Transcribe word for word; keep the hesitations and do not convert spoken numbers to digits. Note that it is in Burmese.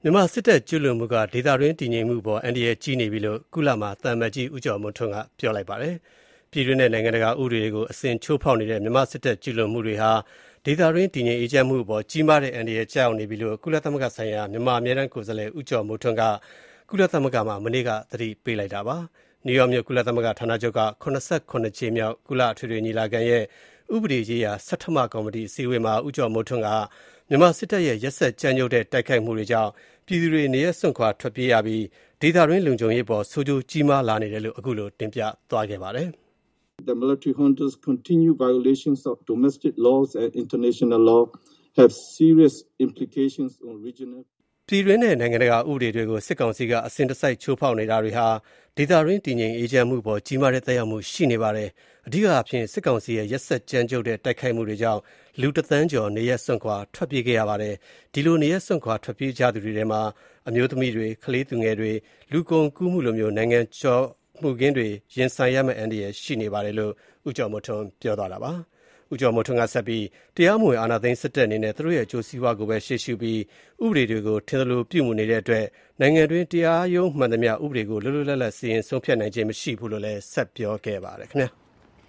မြန်မာစစ်တပ်ကျူးလွန်မှုကဒေသတွင်းတည်ငြိမ်မှုပေါ်အန္တရာယ်ကြီးနေပြီလို့ကုလမှာသံအမတ်ကြီးဦးကျော်မိုးထွန်းကပြောလိုက်ပါတယ်။ပြည်တွင်းနဲ့နိုင်ငံတကာဥပဒေတွေကိုအစဉ်ချိုးဖောက်နေတဲ့မြန်မာစစ်တပ်ကျူးလွန်မှုတွေဟာဒေသတွင်းတည်ငြိမ်အေးချမ်းမှုပေါ်ကြီးမားတဲ့အန္တရာယ်ကျရောက်နေပြီလို့ကုလသမဂ္ဂဆိုင်ရာမြန်မာအမြဲတမ်းကိုယ်စားလှယ်ဦးကျော်မိုးထွန်းကကုလသမဂ္ဂမှာမနေ့ကသတိပေးလိုက်တာပါ။နယူးယောက်မြို့ကုလသမဂ္ဂဌာနချုပ်ကခုနစ်ဆယ့်ခုနှစ်ကြိမ်မြောက်ကုလအထွေထွေညီလာခံရဲ့ဥပဒေရေးရာဆဌမကော်မတီအစည်းအဝေးမှာဦးကျော်မိုးထွန်းကမြန်မာစစ်တပ်ရဲ့ရက်စက်ကြမ်းကြုတ်တဲ့တိုက်ခိုက်မှုတွေကြောင့်ပြည်သူတွေနေရပ်စွန့်ခွာထွက်ပြေးရပြီးဒေသတွင်းလုံခြုံရေးပေါ်ဆိုးကျိုးကြီးမားလာနေတယ်လို့အခုလိုတင်ပြသွားခဲ့ပါတယ်။ The military junta's continued violations of domestic laws and international law have serious implications on regional ပြည်တွင်းနဲ့နိုင်ငံတကာဥပဒေတွေကိုစစ်ကောင်စီကအစဉ်တစိုက်ချိုးဖောက်နေတာတွေဟာဒေသတွင်းတည်ငြိမ်အေးချမ်းမှုပေါ်ကြီးမားတဲ့သက်ရောက်မှုရှိနေပါတယ်။အဓိကအဖြစ်စစ်ကောင်စီရဲ့ရက်စက်ကြမ်းကြုတ်တဲ့တိုက်ခိုက်မှုတွေကြောင့်လူတစ်သန်းကျော်နေရက်စွန့်ခွာထွက်ပြေးခဲ့ရပါတယ်။ဒီလိုနေရက်စွန့်ခွာထွက်ပြေးကြသူတွေထဲမှာအမျိုးသမီးတွေ၊ကလေးသူငယ်တွေလူကုန်ကူးမှုလိုမျိုးနိုင်ငံကျော်မှုခင်းတွေရင်ဆိုင်ရမယ့်အန္တရာယ်ရှိနေပါတယ်လို့ဦးကျော်မိုးထွန်းပြောသွားတာပါ။ဦးကျော်မိုးထွန်းကဆက်ပြီးတရားမဝင်အာဏာသိမ်းစစ်တပ်အနေနဲ့သူတို့ရဲ့အကျိုးစီးပွားကိုပဲရှေ့ရှုပြီးဥပဒေတွေကိုထင်သလိုပြုမှုနေတဲ့အတွက်နိုင်ငံတွင်းတရားရုံးမှန်သမျှဥပဒေကိုလွတ်လွတ်လပ်လပ်စီရင်ဆုံးဖြတ်နိုင်ခြင်းမရှိဘူးလို့လည်းဆက်ပြောခဲ့ပါတယ်ခင်ဗျာ။